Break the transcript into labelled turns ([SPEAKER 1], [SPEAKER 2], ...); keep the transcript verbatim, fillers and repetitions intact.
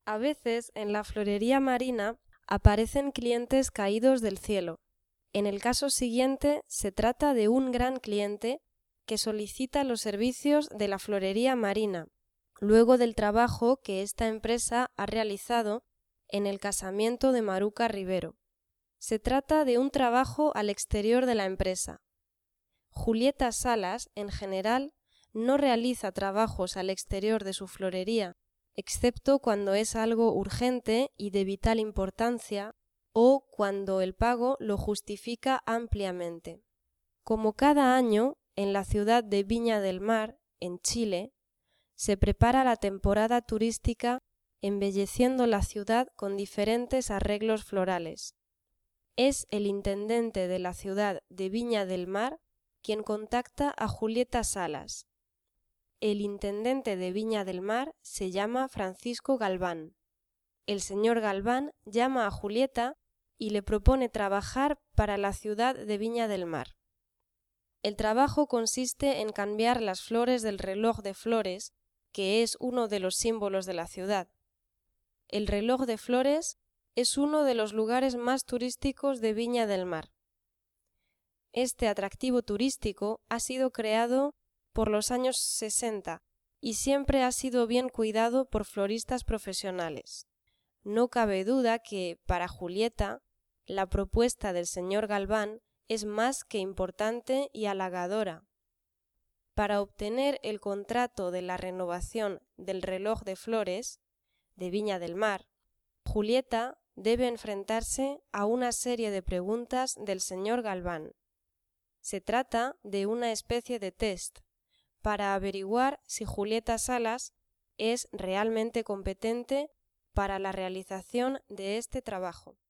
[SPEAKER 1] A veces en la florería marina aparecen clientes caídos del cielo. En el caso siguiente se trata de un gran cliente que solicita los servicios de la florería marina, luego del trabajo que esta empresa ha realizado en el casamiento de Maruca Rivero. Se trata de un trabajo al exterior de la empresa. Julieta Salas, en general, no realiza trabajos al exterior de su florería, excepto cuando es algo urgente y de vital importancia o cuando el pago lo justifica ampliamente. Como cada año, en la ciudad de Viña del Mar, en Chile, se prepara la temporada turística embelleciendo la ciudad con diferentes arreglos florales. Es el intendente de la ciudad de Viña del Mar quien contacta a Julieta Salas. El intendente de Viña del Mar se llama Francisco Galván. El señor Galván llama a Julieta y le propone trabajar para la ciudad de Viña del Mar. El trabajo consiste en cambiar las flores del reloj de flores, que es uno de los símbolos de la ciudad. El reloj de flores es uno de los lugares más turísticos de Viña del Mar. Este atractivo turístico ha sido creado por los años sesenta y siempre ha sido bien cuidado por floristas profesionales. No cabe duda que, para Julieta, la propuesta del señor Galván es más que importante y halagadora. Para obtener el contrato de la renovación del reloj de flores de Viña del Mar, Julieta debe enfrentarse a una serie de preguntas del señor Galván. Se trata de una especie de test para averiguar si Julieta Salas es realmente competente para la realización de este trabajo.